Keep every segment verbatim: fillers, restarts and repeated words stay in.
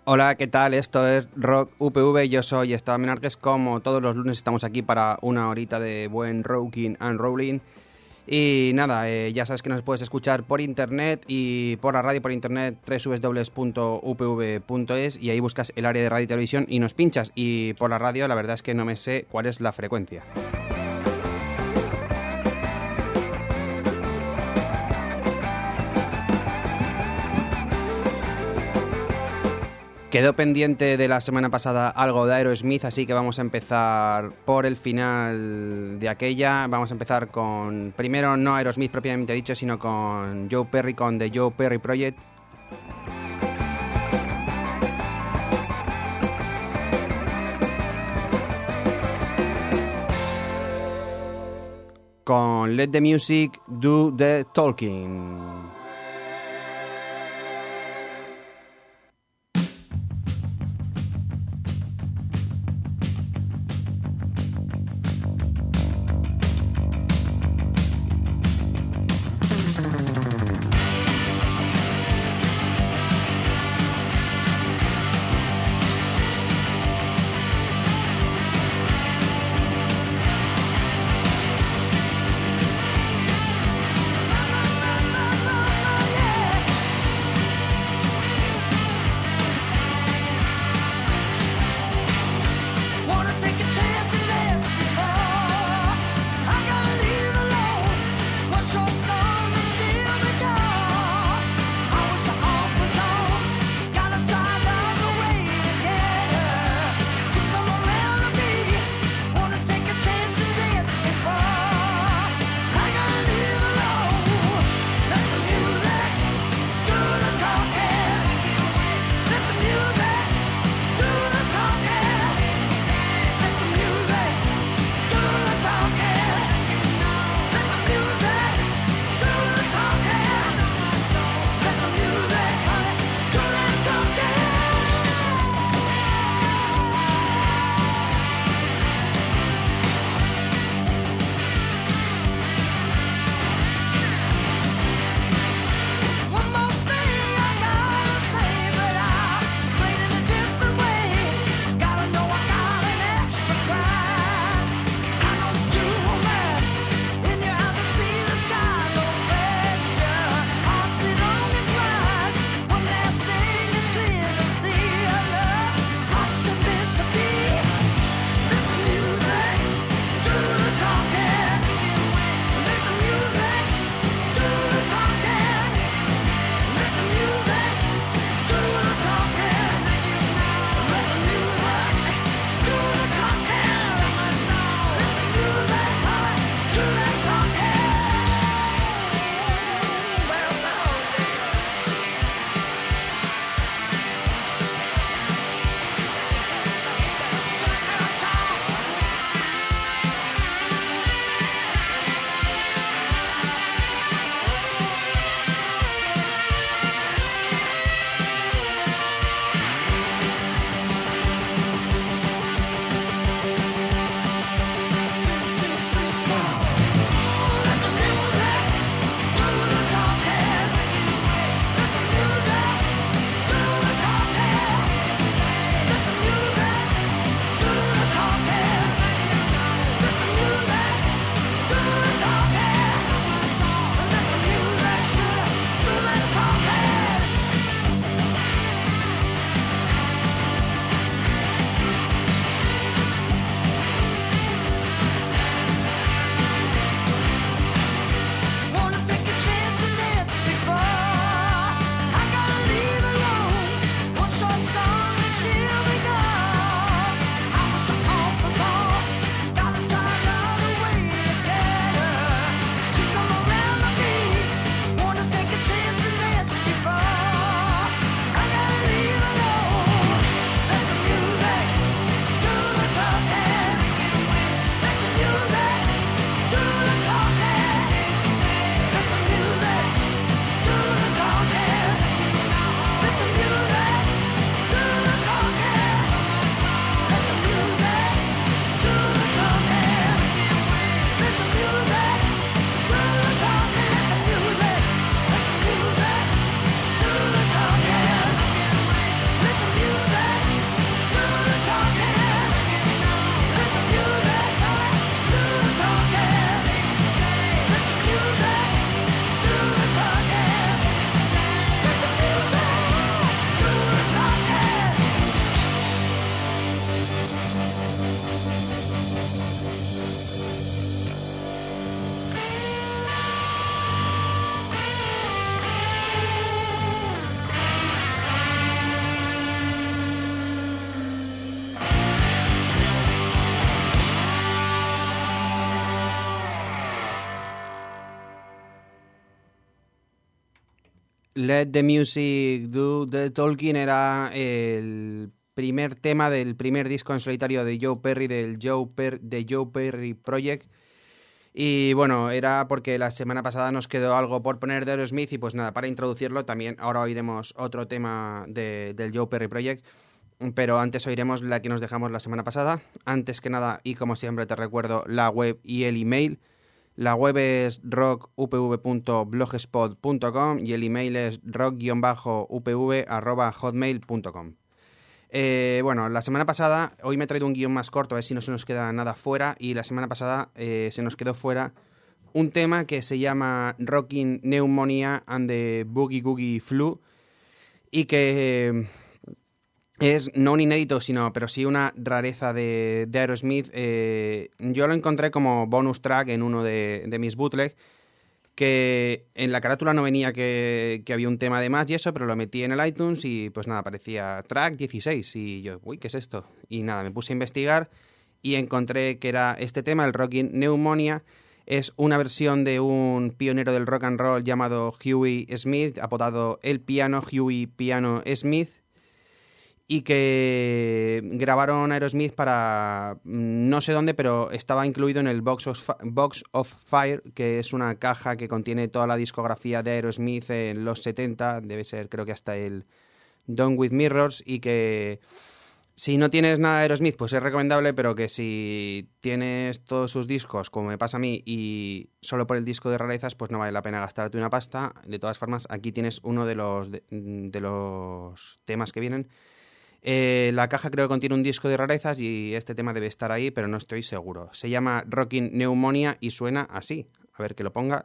Hola, ¿qué tal? Esto es Rock U P V, yo soy Esteban Menarques. Como todos los lunes estamos aquí para una horita de buen rocking and rolling. Y nada, eh, ya sabes que nos puedes escuchar por internet y por la radio por internet, doble u doble u doble u punto u p v punto es, y ahí buscas el área de radio y televisión y nos pinchas. Y por la radio la verdad es que no me sé cuál es la frecuencia. Quedó pendiente de la semana pasada algo de Aerosmith, así que vamos a empezar por el final de aquella. Vamos a empezar con, primero, no Aerosmith propiamente dicho, sino con Joe Perry, con The Joe Perry Project. Con Let the Music Do the Talking. La, la, la, la, la. Let the Music Do the Talking era el primer tema del primer disco en solitario de Joe Perry, del Joe, per- de Joe Perry Project. Y bueno, era porque la semana pasada nos quedó algo por poner de Aerosmith y pues nada, para introducirlo también ahora oiremos otro tema de, del Joe Perry Project, pero antes oiremos la que nos dejamos la semana pasada. Antes que nada, y como siempre te recuerdo, la web y el email. La web es rock u p v punto blogspot punto com y el email es rock u p v arroba hotmail punto com. Eh, bueno, la semana pasada, hoy me he traído un guión más corto, a ver si no se nos queda nada fuera, y la semana pasada eh, se nos quedó fuera un tema que se llama Rockin' Pneumonia and the Boogie Googie Flu, y que eh, es no un inédito, sino, pero sí una rareza de, de Aerosmith. Eh, yo lo encontré como bonus track en uno de, de mis bootlegs, que en la carátula no venía que, que había un tema de más y eso, pero lo metí en el iTunes y pues nada, aparecía track dieciséis y yo, uy, ¿qué es esto? Y nada, me puse a investigar y encontré que era este tema, el Rockin' Pneumonia. Es una versión de un pionero del rock and roll llamado Huey Smith, apodado El Piano, Huey Piano Smith, y que grabaron Aerosmith para no sé dónde, pero estaba incluido en el Box of, Box of Fire, que es una caja que contiene toda la discografía de Aerosmith en los setenta, debe ser creo que hasta el Done with Mirrors, y que si no tienes nada de Aerosmith pues es recomendable, pero que si tienes todos sus discos, como me pasa a mí, y solo por el disco de rarezas, pues no vale la pena gastarte una pasta. De todas formas, aquí tienes uno de los, de, de los temas que vienen. Eh, la caja creo que contiene un disco de rarezas y este tema debe estar ahí, pero no estoy seguro. Se llama Rockin' Pneumonia y suena así. A ver que lo ponga.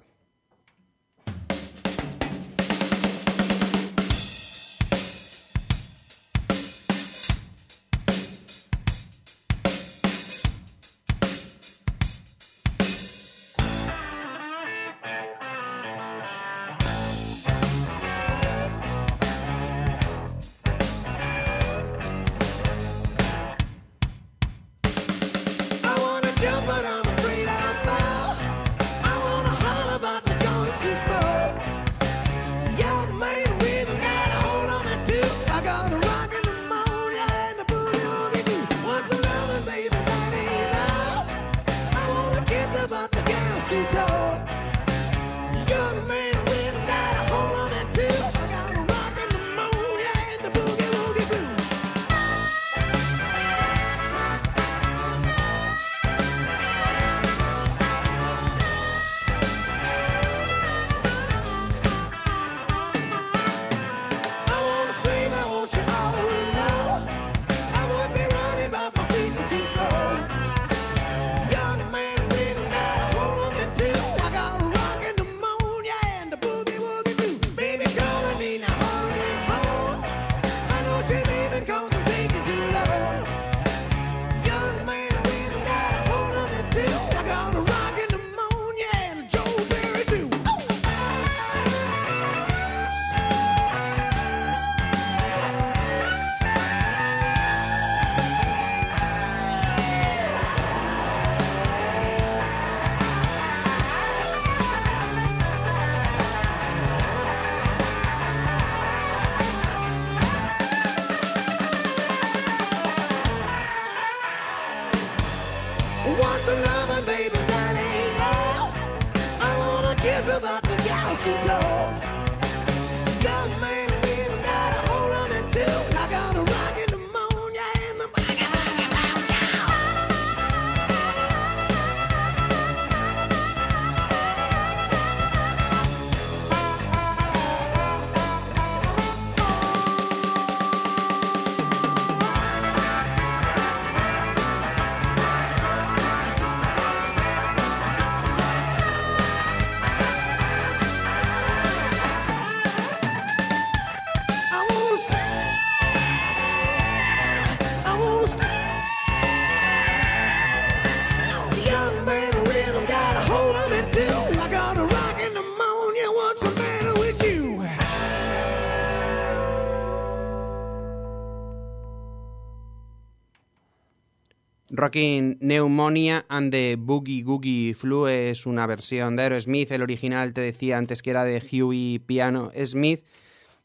Rockin' Pneumonia and the Boogie Googie Flu es una versión de Aerosmith. El original te decía antes que era de Huey Piano Smith.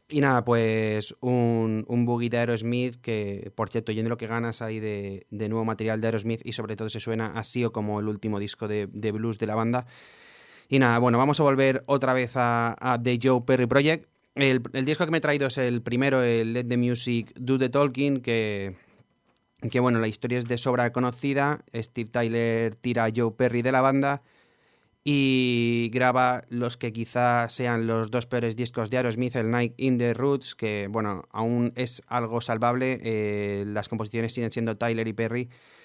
Y nada, pues un, un boogie de Aerosmith que, por cierto, yendo lo que ganas ahí de, de nuevo material de Aerosmith y sobre todo se suena así o como el último disco de, de blues de la banda. Y nada, bueno, vamos a volver otra vez a, a The Joe Perry Project. El, el disco que me he traído es el primero, el Let the Music Do the Talking, que, que bueno, la historia es de sobra conocida. Steve Tyler tira a Joe Perry de la banda y graba los que quizás sean los dos peores discos de Aerosmith, el Night in the Roots, que bueno, aún es algo salvable, eh, las composiciones siguen siendo Tyler y Perry,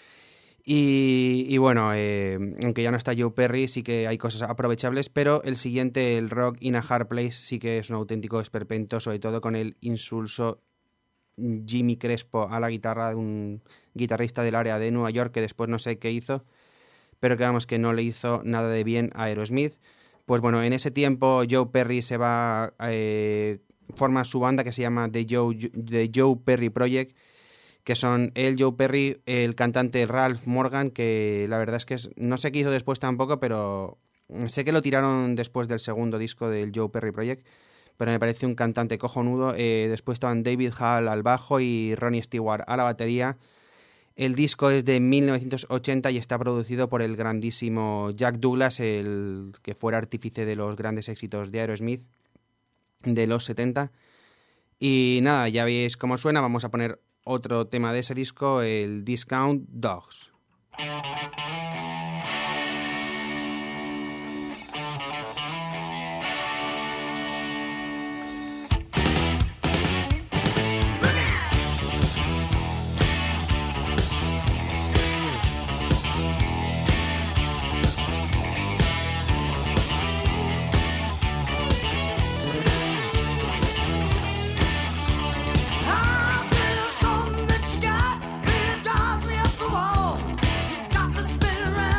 y, y bueno, eh, aunque ya no está Joe Perry, sí que hay cosas aprovechables, pero el siguiente, el Rock in a Hard Place, sí que es un auténtico esperpento, sobre todo con el insulso Jimmy Crespo a la guitarra, un guitarrista del área de Nueva York que después no sé qué hizo, pero que vamos, que no le hizo nada de bien a Aerosmith. Pues bueno, en ese tiempo Joe Perry se va, eh, forma su banda que se llama The Joe, The Joe Perry Project, que son él, Joe Perry, el cantante Ralph Morgan, que la verdad es que es, no sé qué hizo después tampoco, pero sé que lo tiraron después del segundo disco del Joe Perry Project, pero me parece un cantante cojonudo. Eh, después estaban David Hall al bajo y Ronnie Stewart a la batería. El disco es de mil novecientos ochenta y está producido por el grandísimo Jack Douglas, el que fuera artífice de los grandes éxitos de Aerosmith de los setenta. Y nada, ya veis cómo suena. Vamos a poner otro tema de ese disco, el Discount Dogs. Got me spinning around.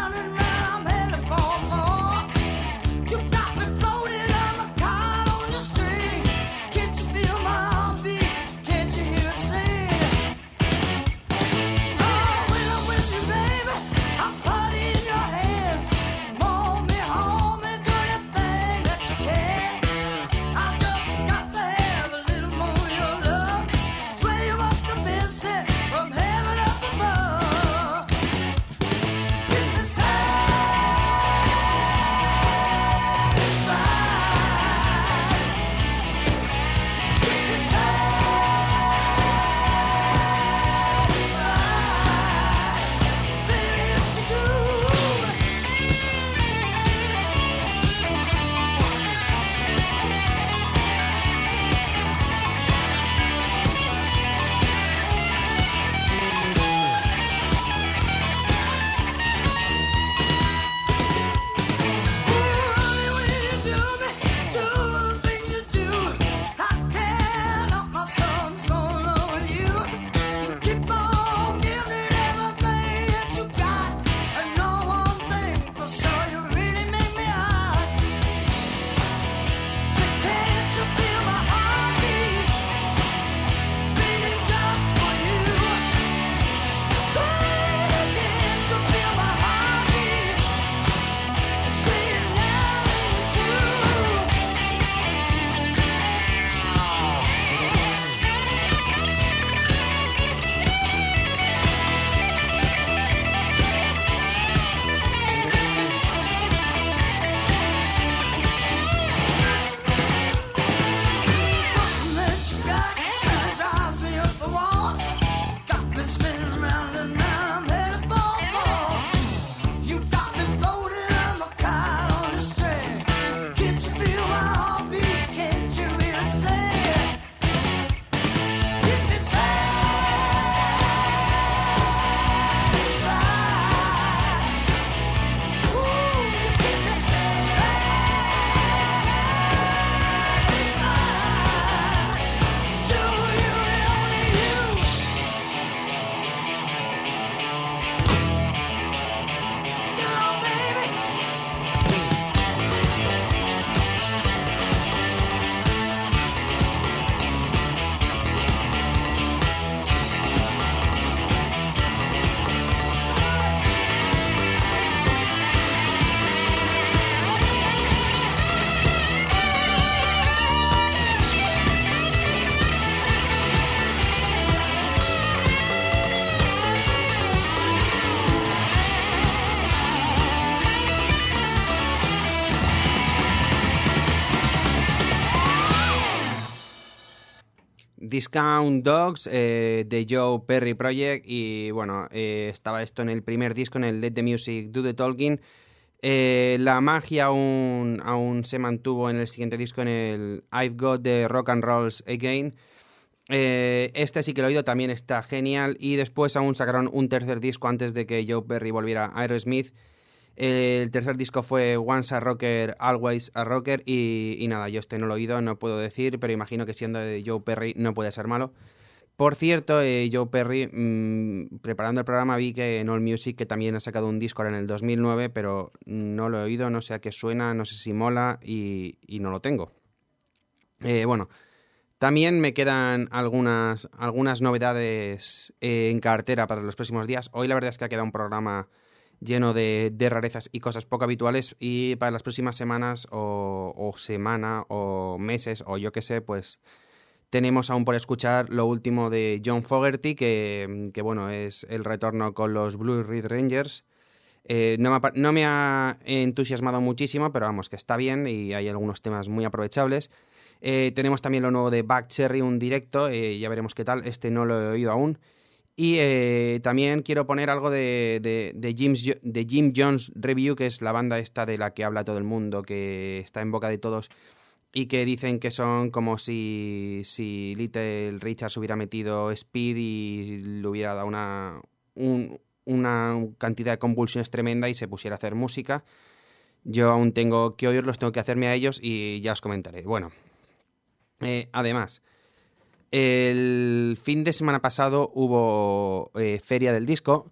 Discount Dogs eh, de Joe Perry Project y bueno, eh, estaba esto en el primer disco, en el Let the Music Do the Talking. Eh, la magia aún, aún se mantuvo en el siguiente disco, en el I've Got the Rock and Rolls Again. Eh, este sí que lo he oído, también está genial. Y después aún sacaron un tercer disco antes de que Joe Perry volviera a Aerosmith. El tercer disco fue Once a Rocker, Always a Rocker. Y, y nada, yo este no lo he oído, no puedo decir, pero imagino que siendo de Joe Perry no puede ser malo. Por cierto, eh, Joe Perry, mmm, preparando el programa vi que en AllMusic, que también ha sacado un disco ahora en el dos mil nueve, pero no lo he oído, no sé a qué suena, no sé si mola y, y no lo tengo. Eh, bueno, también me quedan algunas, algunas novedades eh, en cartera para los próximos días. Hoy la verdad es que ha quedado un programa lleno de, de rarezas y cosas poco habituales, y para las próximas semanas o, o semana o meses o yo qué sé, pues tenemos aún por escuchar lo último de John Fogerty, que, que bueno, es el retorno con los Blue Ridge Rangers. Eh, no, me ha, no me ha entusiasmado muchísimo, pero vamos, que está bien y hay algunos temas muy aprovechables. Eh, tenemos también lo nuevo de Buckcherry, un directo, eh, ya veremos qué tal, este no lo he oído aún. Y eh, también quiero poner algo de, de, de, Jim's, de Jim Jones Review, que es la banda esta de la que habla todo el mundo, que está en boca de todos y que dicen que son como si, si Little Richard se hubiera metido speed y le hubiera dado una, un, una cantidad de convulsiones tremenda y se pusiera a hacer música. Yo aún tengo que oírlos, tengo que hacerme a ellos y ya os comentaré. Bueno, eh, además, el fin de semana pasado hubo eh, Feria del Disco.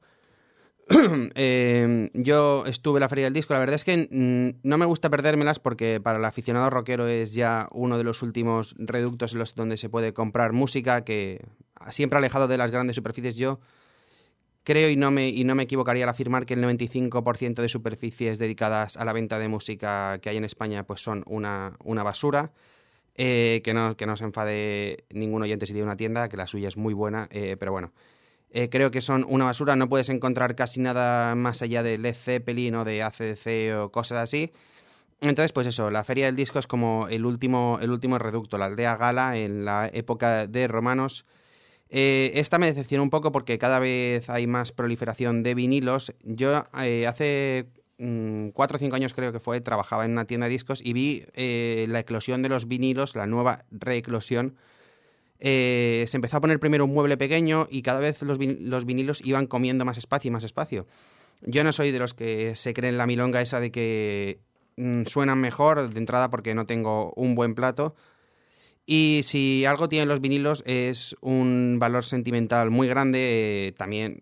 eh, yo estuve en la Feria del Disco. La verdad es que mm, no me gusta perdérmelas porque para el aficionado rockero es ya uno de los últimos reductos en los donde se puede comprar música, que siempre alejado de las grandes superficies. Yo creo y no me, y no me equivocaría al afirmar que el noventa y cinco por ciento de superficies dedicadas a la venta de música que hay en España pues son una, una basura. Eh, que, no, que no se enfade ningún oyente si tiene una tienda, que la suya es muy buena, eh, pero bueno. Eh, creo que son una basura, no puedes encontrar casi nada más allá de Led Zeppelin o de A C D C o cosas así. Entonces, pues eso, la Feria del Disco es como el último, el último reducto, la aldea gala en la época de romanos. Eh, esta me decepcionó un poco porque cada vez hay más proliferación de vinilos. Yo eh, hace mmm, cuatro o cinco años creo que fue, trabajaba en una tienda de discos y vi eh, la eclosión de los vinilos, la nueva reeclosión. Eh, se empezó a poner primero un mueble pequeño y cada vez los, vin- los vinilos iban comiendo más espacio y más espacio. Yo no soy de los que se creen la milonga esa de que mm, suenan mejor de entrada porque no tengo un buen plato. Y si algo tienen los vinilos es un valor sentimental muy grande. Eh, también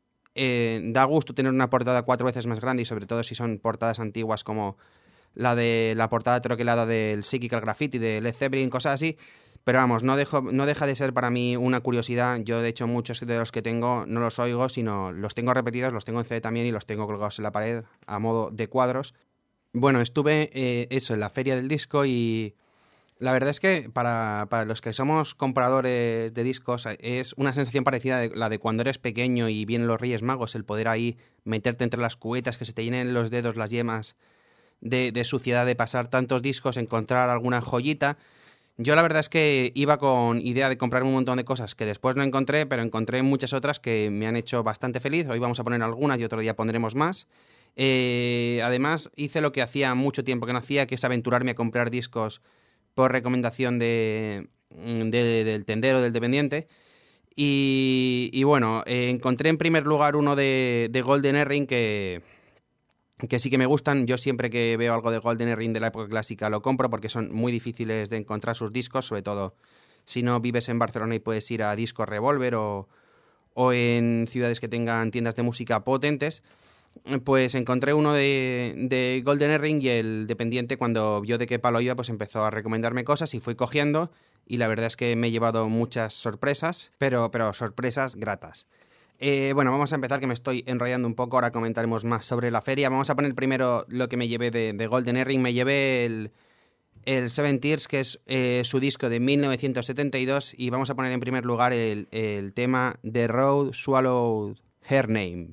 eh, da gusto tener una portada cuatro veces más grande y sobre todo si son portadas antiguas como la de la portada troquelada del Psychical Graffiti, de Led Zeppelin, cosas así. Pero vamos, no, dejo, no deja de ser para mí una curiosidad. Yo, de hecho, muchos de los que tengo no los oigo, sino los tengo repetidos, los tengo en C D también y los tengo colgados en la pared a modo de cuadros. Bueno, estuve eh, eso, en la Feria del Disco y la verdad es que para, para los que somos compradores de discos es una sensación parecida a la de cuando eres pequeño y vienen los Reyes Magos, el poder ahí meterte entre las cubetas, que se te llenen los dedos, las yemas de, de suciedad de pasar tantos discos, encontrar alguna joyita. Yo la verdad es que iba con idea de comprar un montón de cosas que después no encontré, pero encontré muchas otras que me han hecho bastante feliz. Hoy vamos a poner algunas y otro día pondremos más. Eh, además, hice lo que hacía mucho tiempo que no hacía, que es aventurarme a comprar discos por recomendación de, de, de del tendero, del dependiente. Y, y bueno, eh, encontré en primer lugar uno de, de Golden Earring que... que sí que me gustan. Yo siempre que veo algo de Golden Earring de la época clásica lo compro porque son muy difíciles de encontrar sus discos, sobre todo si no vives en Barcelona y puedes ir a Disco Revolver o, o en ciudades que tengan tiendas de música potentes. Pues encontré uno de, de Golden Earring y el dependiente, cuando vio de qué palo iba, pues empezó a recomendarme cosas y fui cogiendo y la verdad es que me he llevado muchas sorpresas, pero, pero sorpresas gratas. Eh, bueno, vamos a empezar, que me estoy enrollando un poco, ahora comentaremos más sobre la feria. Vamos a poner primero lo que me llevé de, de Golden Earring. Me llevé el, el Seven Tears, que es eh, su disco de mil novecientos setenta y dos, y vamos a poner en primer lugar el, el tema The Road Swallowed Her Name.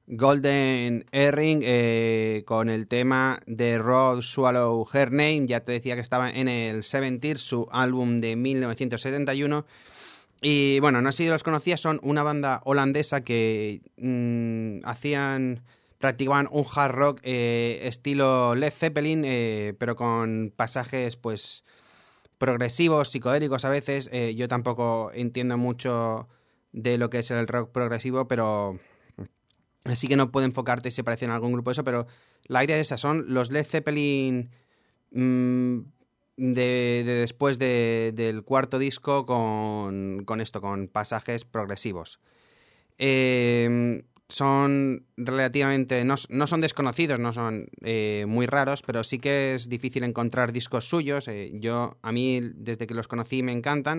Golden Earring eh, con el tema de Rod Swallow Her Name. Ya te decía que estaba en el Seven Tears, su álbum de mil novecientos setenta y uno. Y bueno, no sé si los conocías, son una banda holandesa que mmm, hacían, practicaban un hard rock eh, estilo Led Zeppelin, eh, pero con pasajes pues progresivos, psicodélicos a veces. Eh, yo tampoco entiendo mucho de lo que es el rock progresivo, pero así que no puedo enfocarte si se parecen a algún grupo de eso, pero la idea es esa, son los Led Zeppelin mmm, de, de después de, del cuarto disco con, con esto, con pasajes progresivos. Eh, son relativamente, no, no son desconocidos, no son eh, muy raros, pero sí que es difícil encontrar discos suyos. Eh, yo, a mí, desde que los conocí, me encantan.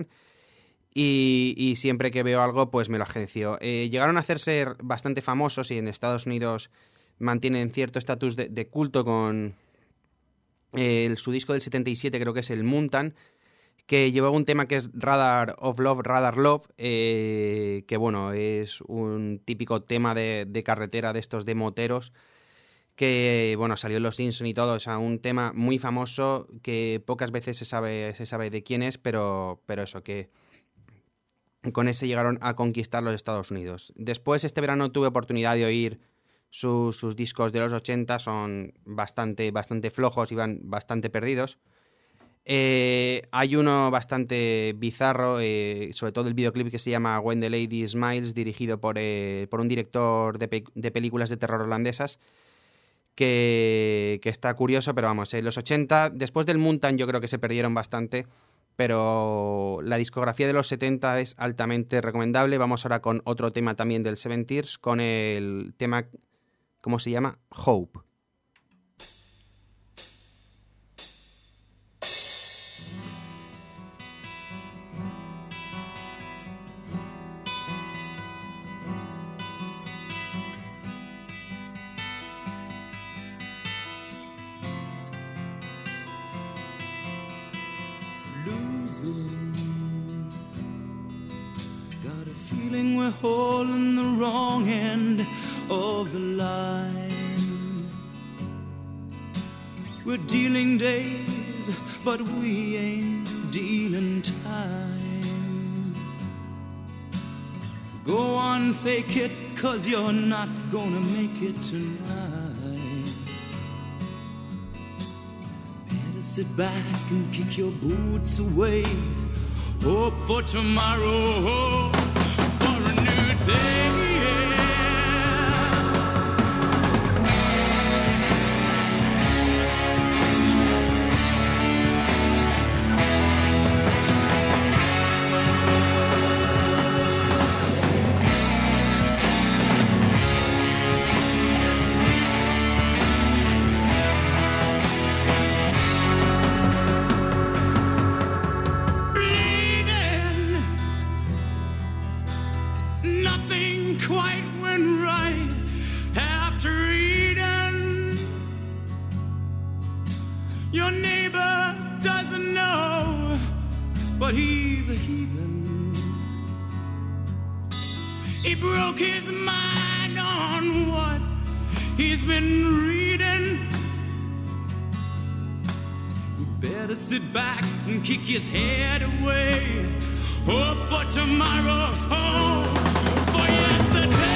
Y, y siempre que veo algo, pues me lo agencio. Eh, llegaron a hacerse bastante famosos y en Estados Unidos mantienen cierto estatus de, de culto con eh, el, su disco del setenta y siete, creo que es el Mountain, que llevaba un tema que es Radar of Love, Radar Love, eh, que bueno, es un típico tema de, de carretera de estos de moteros, que bueno, salió en Los Simpson y todo, o sea, un tema muy famoso que pocas veces se sabe, se sabe de quién es, pero, pero eso, que con ese llegaron a conquistar los Estados Unidos. Después, este verano tuve oportunidad de oír su, sus discos de los ochenta, son bastante, bastante flojos y van bastante perdidos. Eh, hay uno bastante bizarro, eh, sobre todo el videoclip, que se llama When the Lady Smiles, dirigido por, eh, por un director de, pe- de películas de terror holandesas, que, que está curioso, pero vamos, en los ochenta, después del Mountain yo creo que se perdieron bastante, pero la discografía de los setenta es altamente recomendable. Vamos ahora con otro tema también del Seven Tears, con el tema, ¿cómo se llama? Hope. Got a feeling we're holding the wrong end of the line. We're dealing days, but we ain't dealing time. Go on, fake it, 'cause you're not gonna make it tonight. Better sit back and kick your boots away. Hope for tomorrow, hope for a new day. But he's a heathen. He broke his mind on what he's been reading. You better sit back and kick his head away. Hope for tomorrow, hope for yesterday.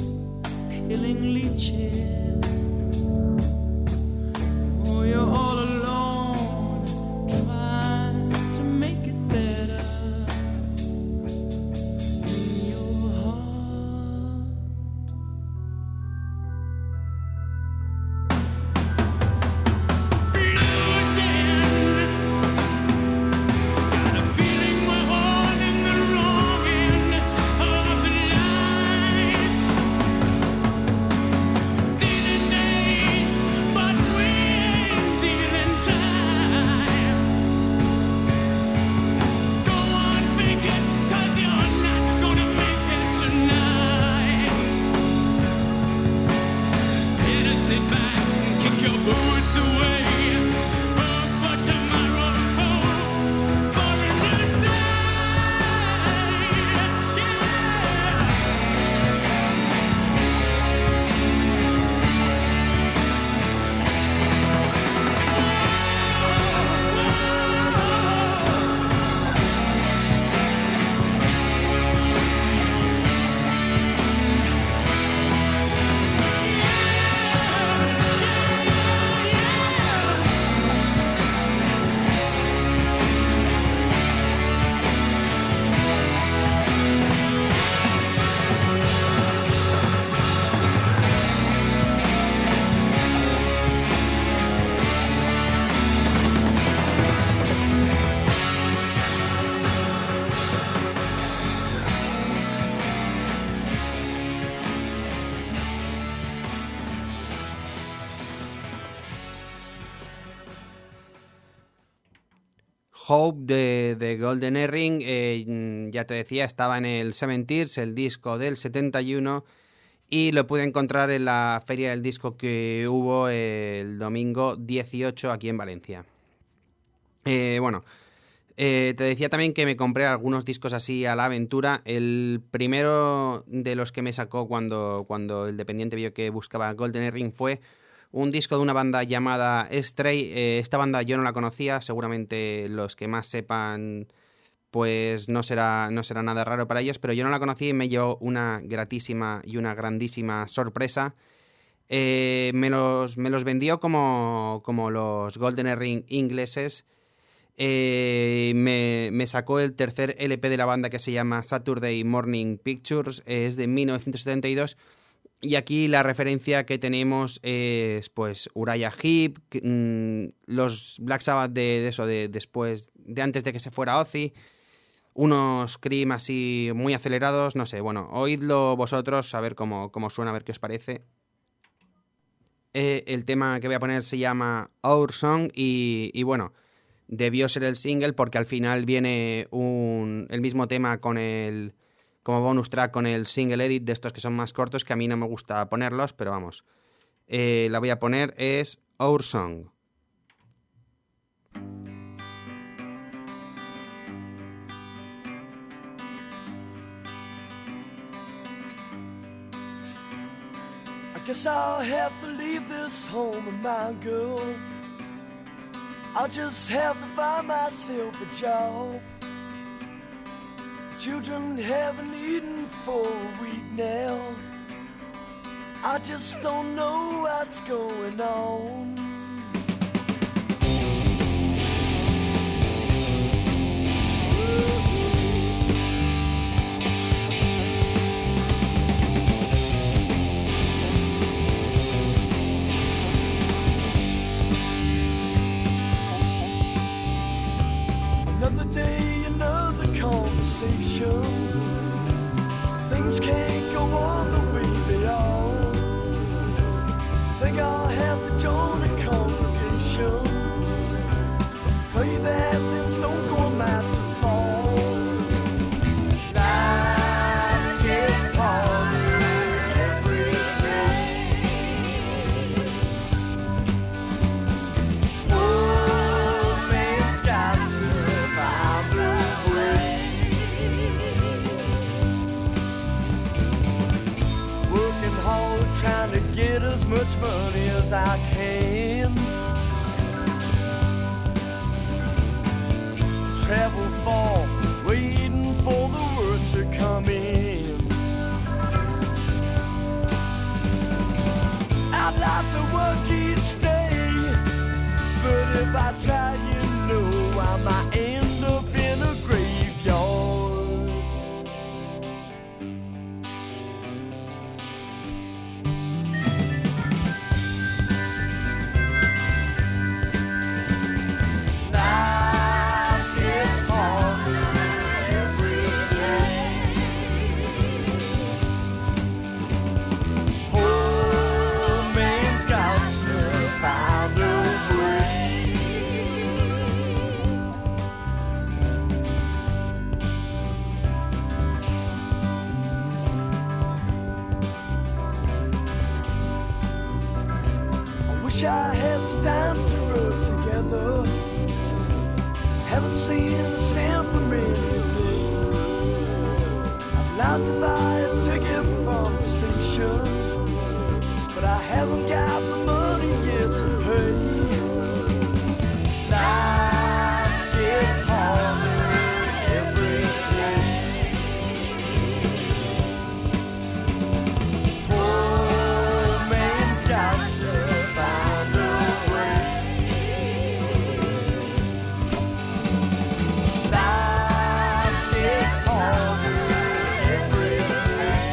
Killing leeches. Oh, you're all alone. Hope de, de Golden Earring, eh, ya te decía, estaba en el Seven Tears, el disco del setenta y uno, y lo pude encontrar en la feria del disco que hubo el domingo dieciocho aquí en Valencia. Eh, bueno, eh, te decía también que me compré algunos discos así a la aventura. El primero de los que me sacó cuando, cuando el dependiente vio que buscaba Golden Earring fue un disco de una banda llamada Stray. Eh, esta banda yo no la conocía, seguramente los que más sepan pues no será, no será nada raro para ellos, pero yo no la conocí y me llevó una gratísima y una grandísima sorpresa. Eh, me, los, me los vendió como, como los Golden Earring ingleses. Eh, me, me sacó el tercer L P de la banda, que se llama Saturday Morning Pictures, eh, es de mil novecientos setenta y dos. Y aquí la referencia que tenemos es pues Uriah Heep, mmm, los Black Sabbath de, de eso, de después, de antes de que se fuera Ozzy, unos scream así muy acelerados, no sé, bueno, oídlo vosotros, a ver cómo, cómo suena, a ver qué os parece. Eh, el tema que voy a poner se llama Our Song y, y bueno, debió ser el single porque al final viene un, el mismo tema con el... como bonus track con el single edit de estos que son más cortos, que a mí no me gusta ponerlos, pero vamos. Eh, la voy a poner, es Our Song. I guess I'll have to leave this home of mine, girl. I'll just have to find myself a job. Children haven't eaten for a week now. I just don't know what's going on. Another day, another conversation. Things can't go on the way they are. Think I'll have to join a congregation. Pray that things don't go mad so far. Life gets harder every day. Poor man's got to find a way. Working hard, trying to get as much money as I can. Travel far, waiting for the word to come in. I'd like to work each day, but if I try, you know I might end up in a graveyard. Life gets harder every day. Poor man's got to find a way. I wish I had the time to rub together. Haven't seen a cent for many days. I'd like to buy a ticket from the station, but I haven't got the money yet to pay. Life gets harder every day. Poor man's got to find a way. Life gets harder every day.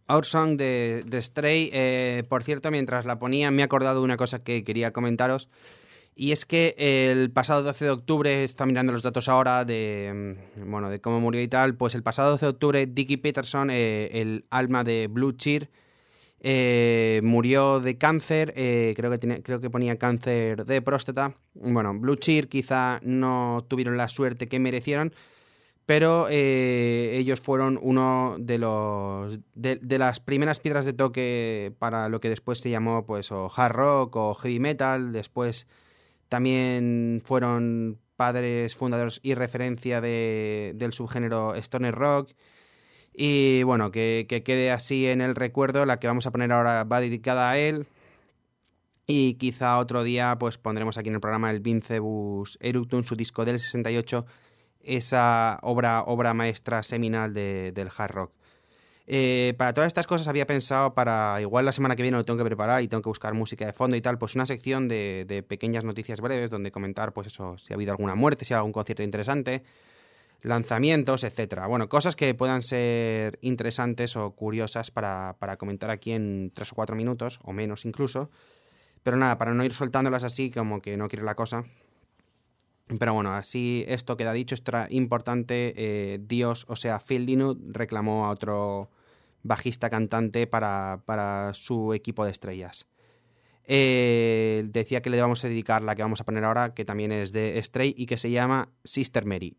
Our Song de, de Stray. Eh, por cierto, mientras la ponía me he acordado de una cosa que quería comentaros. Y es que el pasado doce de octubre, está mirando los datos ahora de, bueno, de cómo murió y tal, pues el pasado doce de octubre Dickie Peterson, eh, el alma de Blue Cheer, eh, murió de cáncer, eh, creo, que tiene, creo que ponía cáncer de próstata. Bueno, Blue Cheer quizá no tuvieron la suerte que merecieron, pero eh, ellos fueron uno de los de, de las primeras piedras de toque para lo que después se llamó pues o hard rock o heavy metal. Después también fueron padres fundadores y referencia de, del subgénero stoner rock. Y bueno, que, que quede así en el recuerdo. La que vamos a poner ahora va dedicada a él. Y quizá otro día pues pondremos aquí en el programa el Vincebus Eructum, su disco del sesenta y ocho, esa obra, obra maestra seminal de, del hard rock. Eh, para todas estas cosas había pensado para, igual la semana que viene lo tengo que preparar y tengo que buscar música de fondo y tal, pues una sección de, de pequeñas noticias breves donde comentar pues eso, si ha habido alguna muerte, si hay algún concierto interesante, lanzamientos, etcétera. Bueno, cosas que puedan ser interesantes o curiosas para, para comentar aquí en tres o cuatro minutos, o menos incluso. Pero nada, para no ir soltándolas así como que no quiere la cosa. Pero bueno, así esto queda dicho, esto era importante. Eh, Dios, o sea, Phil Lynott reclamó a otro bajista cantante para, para su equipo de estrellas. Eh, decía que le vamos a dedicar la que vamos a poner ahora, que también es de Stray y que se llama Sister Mary.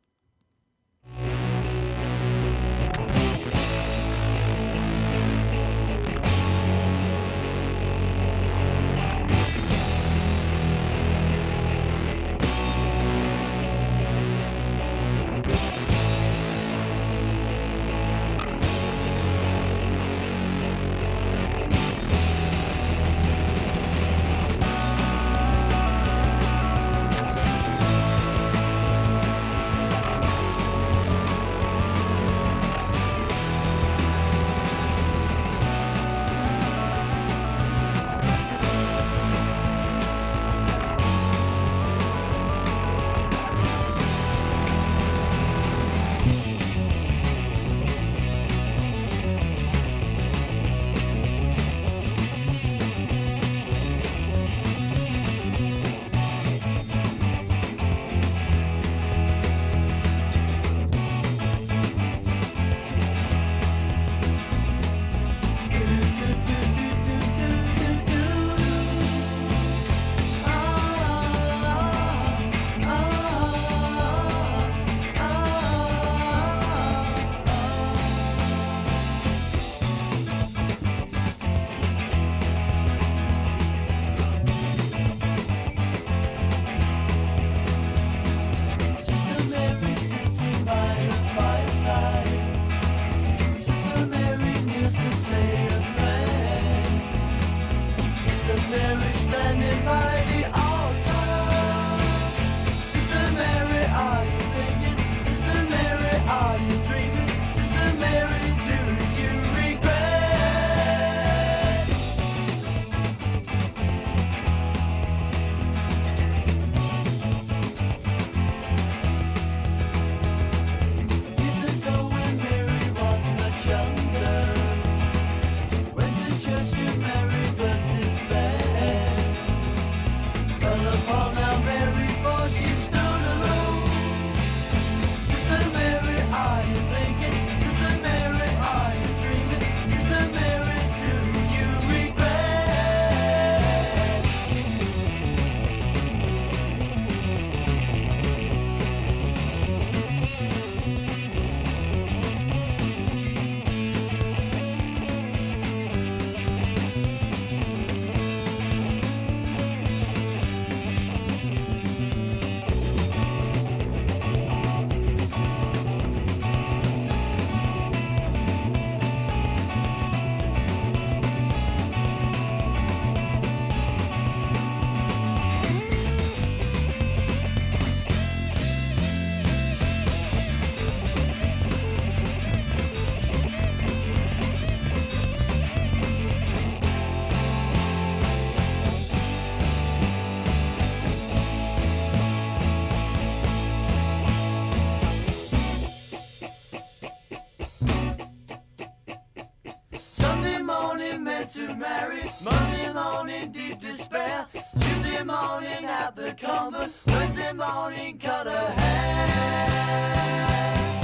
married. Monday morning, deep despair. Tuesday morning at the convent. Wednesday morning, cut her hair.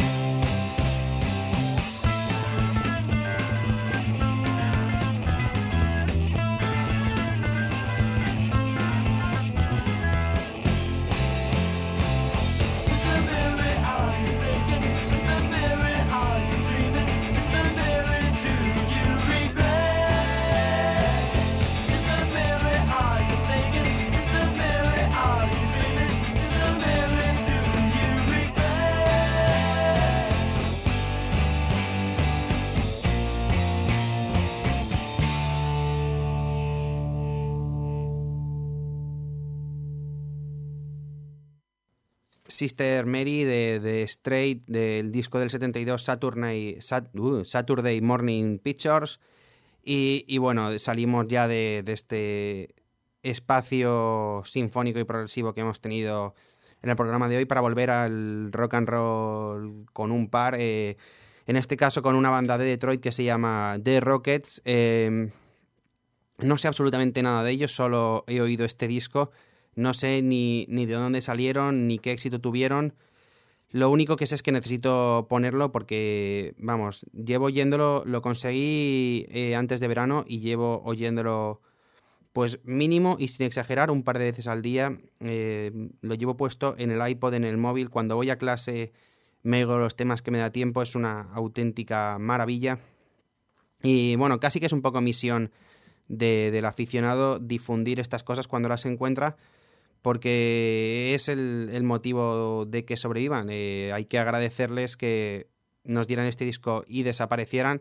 Sister Mary de, de Straight, del disco del setenta y dos Saturday, Sat, uh, Saturday Morning Pictures. Y, y bueno, salimos ya de, de este espacio sinfónico y progresivo que hemos tenido en el programa de hoy para volver al rock and roll con un par, eh, en este caso con una banda de Detroit que se llama The Rockets. Eh, no sé absolutamente nada de ellos, solo he oído este disco. No sé ni, ni de dónde salieron, ni qué éxito tuvieron. Lo único que sé es que necesito ponerlo porque, vamos, llevo oyéndolo, lo conseguí eh, antes de verano y llevo oyéndolo, pues mínimo y sin exagerar, un par de veces al día. Eh, lo llevo puesto en el iPod, en el móvil. Cuando voy a clase me oigo los temas que me da tiempo. Es una auténtica maravilla. Y bueno, casi que es un poco misión de, del aficionado difundir estas cosas cuando las encuentra, porque es el, el motivo de que sobrevivan. Eh, hay que agradecerles que nos dieran este disco y desaparecieran,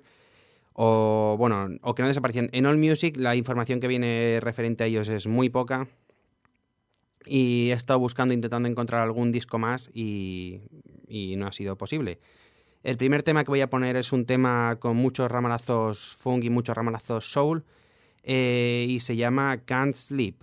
o bueno, o que no desaparecieran. En AllMusic la información que viene referente a ellos es muy poca, y he estado buscando, intentando encontrar algún disco más, y, y no ha sido posible. El primer tema que voy a poner es un tema con muchos ramalazos funk y muchos ramalazos soul, eh, y se llama Can't Sleep.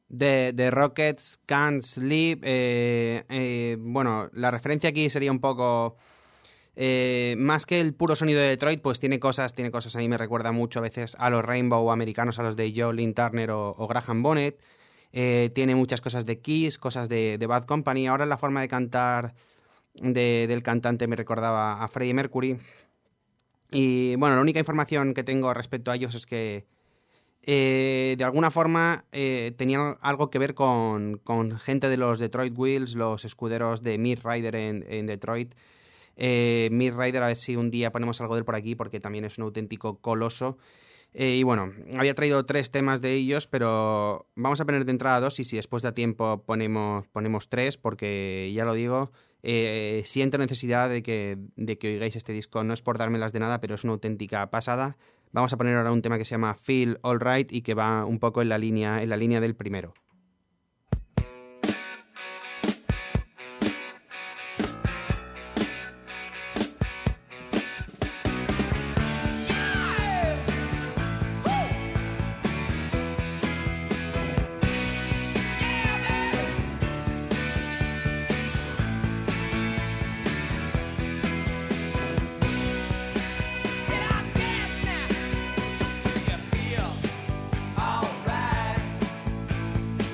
de, de Rockets Can't Sleep. Eh, eh, bueno, la referencia aquí sería un poco... Eh, más que el puro sonido de Detroit, pues tiene cosas, tiene cosas, a mí me recuerda mucho a veces a los Rainbow americanos, a los de Joe Lynn Turner o, o Graham Bonnet. Eh, tiene muchas cosas de Kiss, cosas de, de Bad Company. Ahora la forma de cantar de, del cantante me recordaba a Freddie Mercury. Y bueno, la única información que tengo respecto a ellos es que eh, de alguna forma eh, tenían algo que ver con, con gente de los Detroit Wheels, los escuderos de Mick Ryder en, en Detroit. Eh, Mick Ryder, a ver si un día ponemos algo de él por aquí, porque también es un auténtico coloso. Eh, y bueno, había traído tres temas de ellos, pero vamos a poner de entrada dos, y si después da tiempo ponemos, ponemos tres, porque ya lo digo, eh, siento necesidad de que, de que oigáis este disco. No es por dármelas de nada, pero es una auténtica pasada. Vamos a poner ahora un tema que se llama Feel Alright y que va un poco en la línea, en la línea del primero. Alright.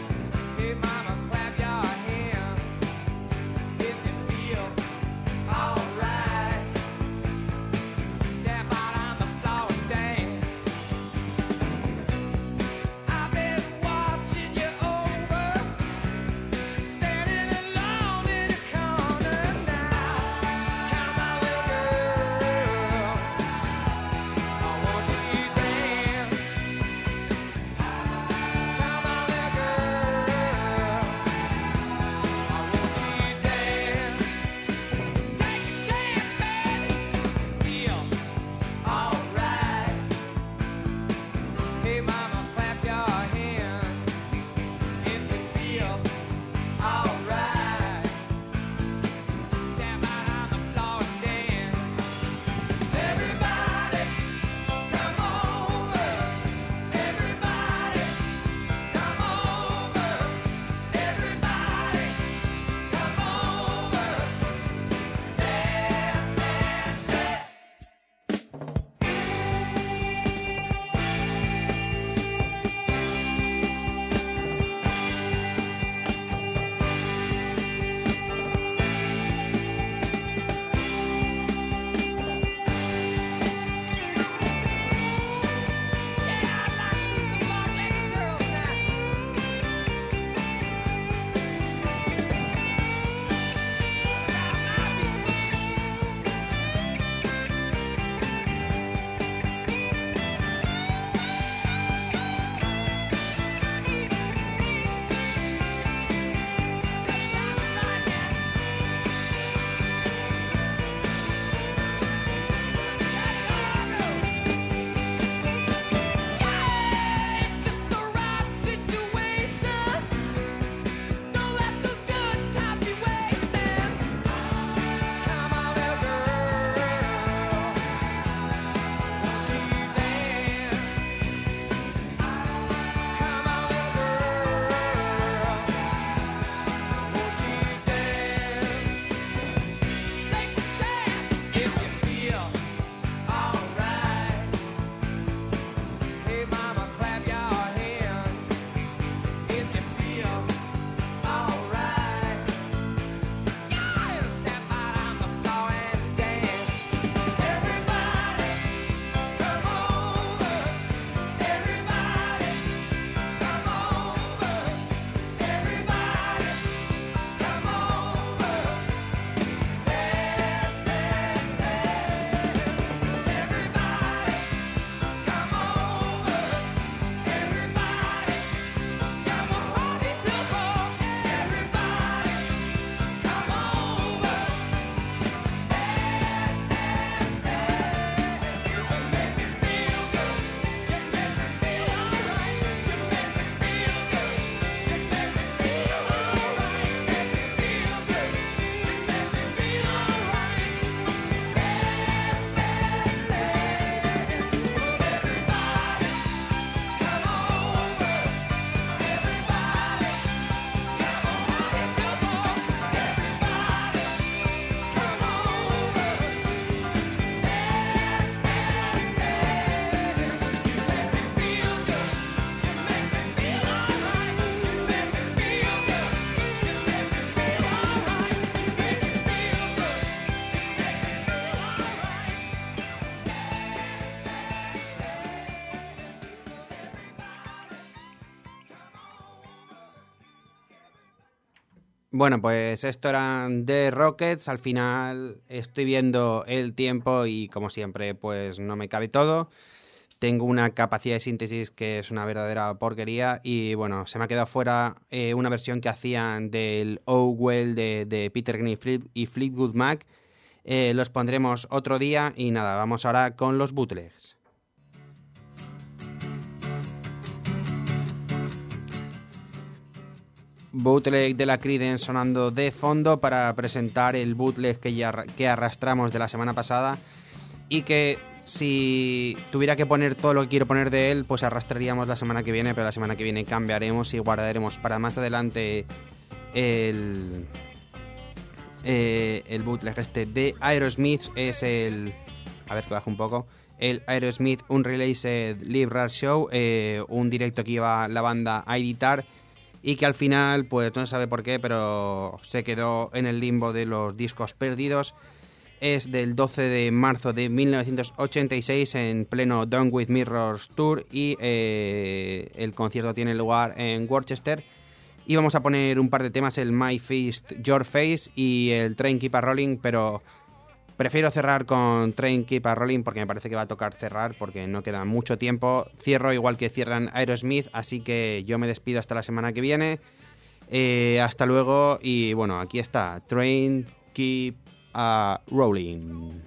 Bueno, pues esto eran The Rockets. Al final estoy viendo el tiempo y, como siempre, pues no me cabe todo. Tengo una capacidad de síntesis que es una verdadera porquería y, bueno, se me ha quedado fuera eh, una versión que hacían del Oh Well de, de Peter Green y, Fleet, y Fleetwood Mac. Eh, los pondremos otro día y nada, vamos ahora con los bootlegs. Bootleg de la Creedence sonando de fondo para presentar el bootleg que ya que arrastramos de la semana pasada y que si tuviera que poner todo lo que quiero poner de él, pues arrastraríamos la semana que viene, pero la semana que viene cambiaremos y guardaremos para más adelante el, eh, el bootleg este de Aerosmith. Es el... A ver, que bajo un poco. El Aerosmith Unreleased Live Rare Show, eh, un directo que iba la banda a editar y que al final, pues no se sabe por qué, pero se quedó en el limbo de los discos perdidos. Es del doce de marzo de mil novecientos ochenta y seis en pleno Done with Mirrors Tour y eh, el concierto tiene lugar en Worcester. Y vamos a poner un par de temas, el My Fist, Your Face y el Train Keep a Rolling, pero prefiero cerrar con Train Keep a Rolling porque me parece que va a tocar cerrar porque no queda mucho tiempo. Cierro igual que cierran Aerosmith, así que yo me despido hasta la semana que viene. Eh, hasta luego y bueno, aquí está Train Keep a Rolling.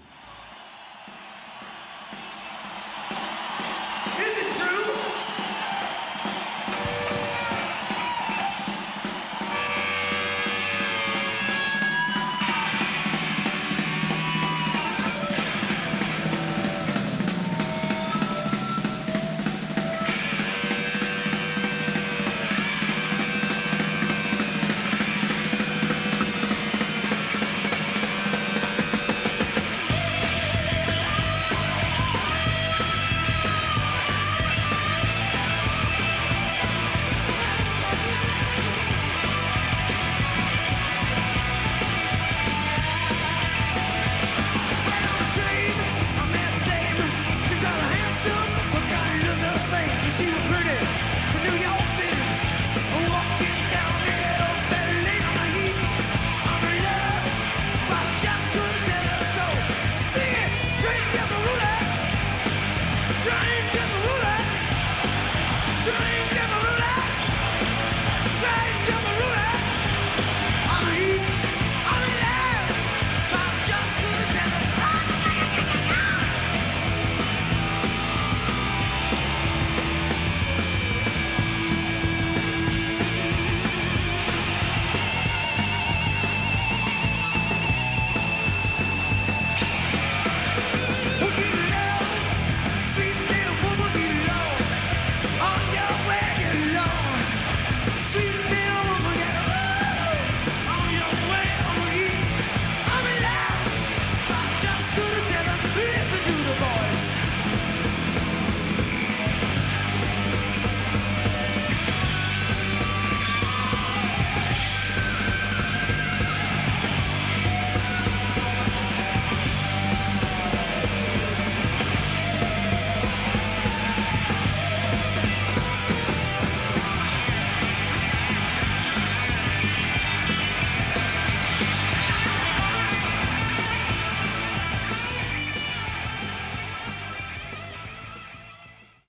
Train, get the ruler. Train, get the ruler.